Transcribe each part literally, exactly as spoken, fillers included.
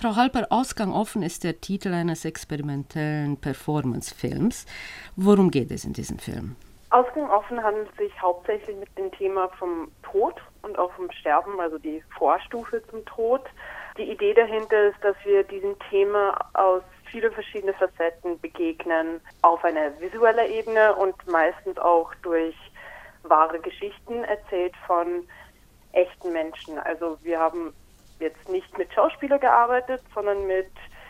Frau Halper, Ausgang offen ist der Titel eines experimentellen Performance-Films. Worum geht es in diesem Film? Ausgang offen handelt sich hauptsächlich mit dem Thema vom Tod und auch vom Sterben, also die Vorstufe zum Tod. Die Idee dahinter ist, dass wir diesem Thema aus vielen verschiedenen Facetten begegnen, auf einer visuellen Ebene und meistens auch durch wahre Geschichten erzählt von echten Menschen. Also wir haben jetzt nicht mit Schauspielern gearbeitet, sondern mit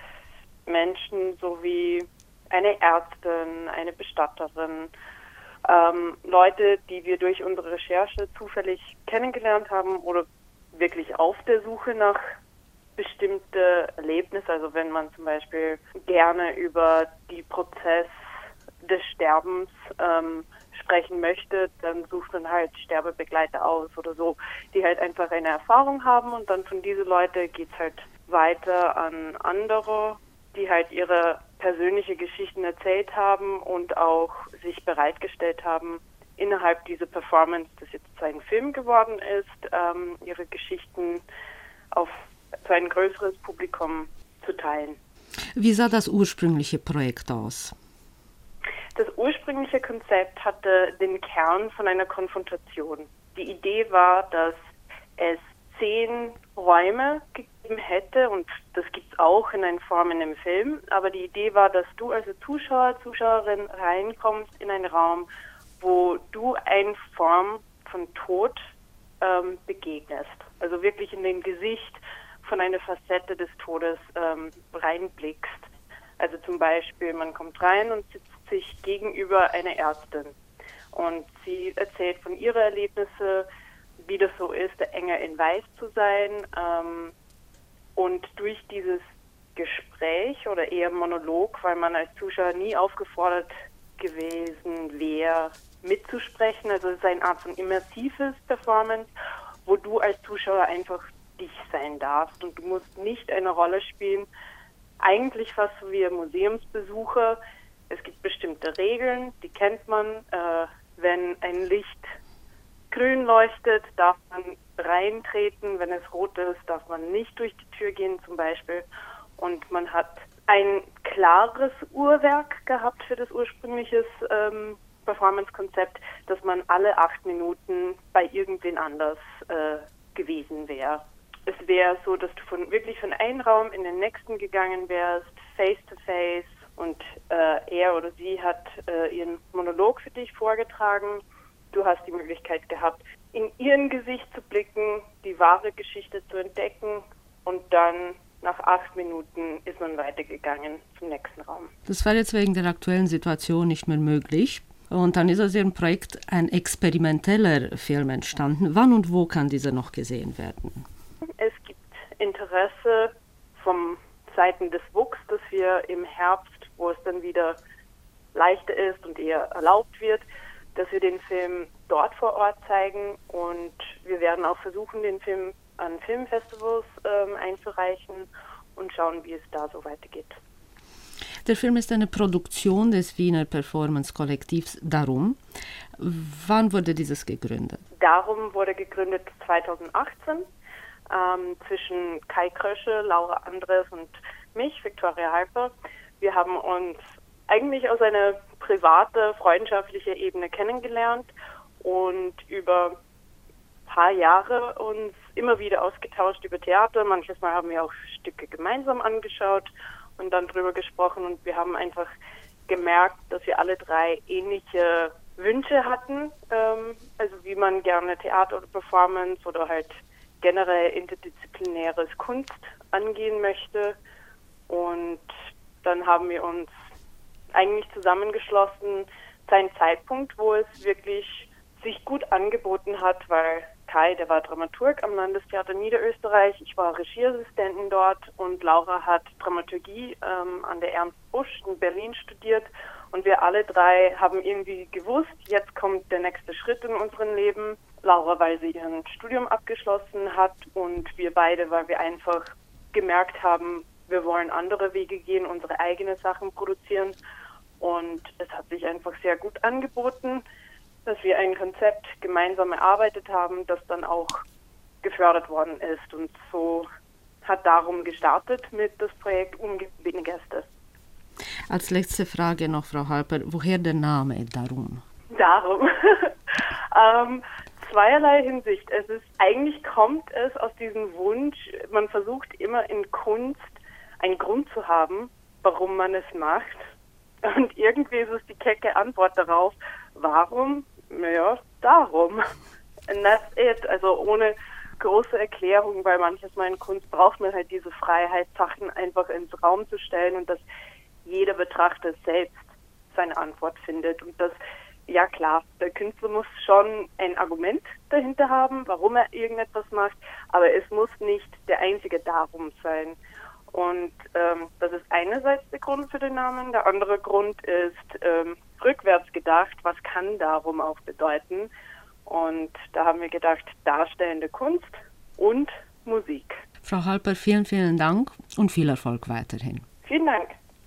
Menschen sowie eine Ärztin, eine Bestatterin, ähm, Leute, die wir durch unsere Recherche zufällig kennengelernt haben oder wirklich auf der Suche nach bestimmte Erlebnisse. Also wenn man zum Beispiel gerne über die Prozess des Sterbens ähm, sprechen möchte, dann sucht man halt Sterbebegleiter aus oder so, die halt einfach eine Erfahrung haben und dann von diesen Leuten geht's halt weiter an andere, die halt ihre persönliche Geschichten erzählt haben und auch sich bereitgestellt haben, innerhalb dieser Performance, das jetzt zu einem Film geworden ist, ähm, ihre Geschichten auf für ein größeres Publikum zu teilen. Wie sah das ursprüngliche Projekt aus? Das ursprüngliche Konzept hatte den Kern von einer Konfrontation. Die Idee war, dass es zehn Räume gegeben hätte und das gibt es auch in einer Form in dem Film, aber die Idee war, dass du als Zuschauer, Zuschauerin reinkommst in einen Raum, wo du eine Form von Tod ähm, begegnest. Also wirklich in dem Gesicht von einer Facette des Todes ähm, reinblickst. Also zum Beispiel, man kommt rein und sitzt sich gegenüber einer Ärztin und sie erzählt von ihren Erlebnissen, wie das so ist, der Engel in Weiß zu sein. Ähm, und durch dieses Gespräch oder eher Monolog, weil man als Zuschauer nie aufgefordert gewesen wäre, mitzusprechen, also es ist eine Art von immersives Performance, wo du als Zuschauer einfach dich sein darfst und du musst nicht eine Rolle spielen. Eigentlich fast so wie ein Museumsbesucher. Es gibt bestimmte Regeln, die kennt man. Äh, wenn ein Licht grün leuchtet, darf man reintreten. Wenn es rot ist, darf man nicht durch die Tür gehen zum Beispiel. Und man hat ein klares Uhrwerk gehabt für das ursprüngliche ähm, Performance-Konzept, dass man alle acht Minuten bei irgendwen anders äh, gewesen wäre. Es wäre so, dass du von wirklich von einem Raum in den nächsten gegangen wärst, face to face, und äh, er oder sie hat äh, ihren Monolog für dich vorgetragen. Du hast die Möglichkeit gehabt, in ihren Gesicht zu blicken, die wahre Geschichte zu entdecken und dann nach acht Minuten ist man weitergegangen zum nächsten Raum. Das war jetzt wegen der aktuellen Situation nicht mehr möglich. Und dann ist aus Ihrem Projekt ein experimenteller Film entstanden. Wann und wo kann dieser noch gesehen werden? Es gibt Interesse vom Seiten des W U X, dass wir im Herbst, wo es dann wieder leichter ist und eher erlaubt wird, dass wir den Film dort vor Ort zeigen und wir werden auch versuchen, den Film an Filmfestivals ähm, einzureichen und schauen, wie es da so weitergeht. Der Film ist eine Produktion des Wiener Performance-Kollektivs Darum. Wann wurde dieses gegründet? Darum wurde gegründet zweitausendachtzehn ähm, zwischen Kai Krösche, Laura Andres und mich, Viktoria Halper. Wir haben uns eigentlich aus einer privaten, freundschaftlichen Ebene kennengelernt und über ein paar Jahre uns immer wieder ausgetauscht über Theater. Manches Mal haben wir auch Stücke gemeinsam angeschaut und dann drüber gesprochen und wir haben einfach gemerkt, dass wir alle drei ähnliche Wünsche hatten, ähm, also wie man gerne Theater oder Performance oder halt generell interdisziplinäres Kunst angehen möchte. Und dann haben wir uns eigentlich zusammengeschlossen zu einem Zeitpunkt, wo es wirklich sich gut angeboten hat, weil Kai, der war Dramaturg am Landestheater Niederösterreich, ich war Regieassistentin dort und Laura hat Dramaturgie ähm, an der Ernst Busch in Berlin studiert und wir alle drei haben irgendwie gewusst, jetzt kommt der nächste Schritt in unserem Leben. Laura, weil sie ihr Studium abgeschlossen hat und wir beide, weil wir einfach gemerkt haben, wir wollen andere Wege gehen, unsere eigenen Sachen produzieren und es hat sich einfach sehr gut angeboten, dass wir ein Konzept gemeinsam erarbeitet haben, das dann auch gefördert worden ist und so hat darum gestartet mit das Projekt Ungebetene Gäste. Als letzte Frage noch, Frau Halper, woher der Name Darum? Darum. ähm, zweierlei Hinsicht. Es ist, eigentlich kommt es aus diesem Wunsch, man versucht immer in Kunst einen Grund zu haben, warum man es macht. Und irgendwie ist es die kecke Antwort darauf, warum? Naja, darum. And that's it. Also ohne große Erklärung, weil manches Mal in Kunst braucht man halt diese Freiheit, Sachen einfach ins Raum zu stellen und dass jeder Betrachter selbst seine Antwort findet. Und das, ja klar, der Künstler muss schon ein Argument dahinter haben, warum er irgendetwas macht, aber es muss nicht der einzige Darum sein. Und ähm, das ist einerseits der Grund für den Namen. Der andere Grund ist ähm, rückwärts gedacht, was kann Darum auch bedeuten? Und da haben wir gedacht, darstellende Kunst und Musik. Frau Halper, vielen, vielen Dank und viel Erfolg weiterhin. Vielen Dank.